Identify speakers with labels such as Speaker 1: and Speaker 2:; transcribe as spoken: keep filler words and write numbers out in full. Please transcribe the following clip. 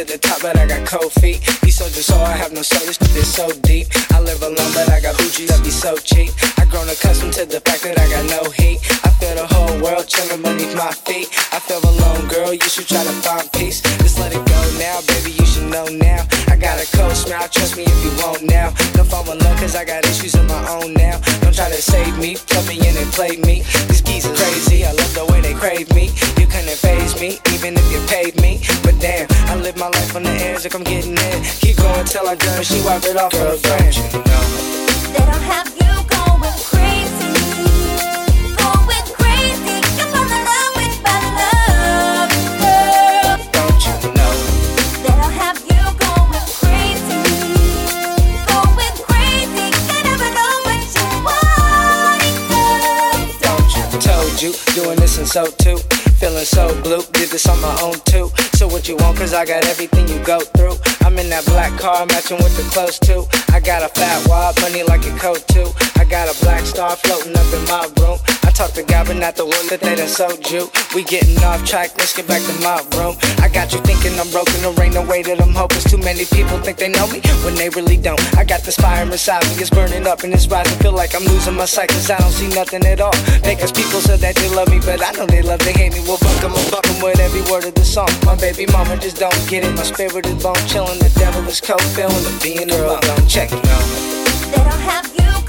Speaker 1: to the top, but I got cold feet. These soldiers, so I have no soul, this shit is so deep. I live alone, but I got Gucci that be so cheap. I grown accustomed to the fact that I got no heat. I feel the whole world chilling beneath my feet. I feel alone, girl, you should try to find peace. Just let it go now, baby, you should know now. I got a cold smile, trust me if you won't now. Don't fall in love, cause I got issues of my own now. Don't try to save me, plug me in and play me. These geese are crazy, I love the way they crave me. You couldn't phase me, even if you paid me. But damn, I live my life on the edge like I'm getting in. Keep going till I done, she wipe it off her friend. You know
Speaker 2: that I'll have you going crazy, going crazy. You're falling in love with my love, girl.
Speaker 1: Don't you know
Speaker 2: that I'll have you going crazy, going crazy. You never know what you want, girl.
Speaker 1: Don't you? Told you, doing this and so too. Feeling so blue, did this on my own too. So what you want, cause I got everything you go through. I'm in that black car, matching with the clothes too. I got a fat wad, money like a coat too. I got a black star floating up in my room. I talk to God, but not the one that they done sold you. We getting off track, let's get back to my room. I got you thinking I'm broken, there ain't no way that I'm hopeless. Too many people think they know me, when they really don't. I got this fire inside me, it's burning up and it's rising. Feel like I'm losing my sight, cause I don't see nothing at all. Because people said that they love me, but I know they love to hate me. Well, fuck 'em, I'm fucking with every word of the song. My baby mama just don't get it, my spirit is bone chilling. The devil is cold, feeling the being alone. Don't check it out.
Speaker 2: That I'll have you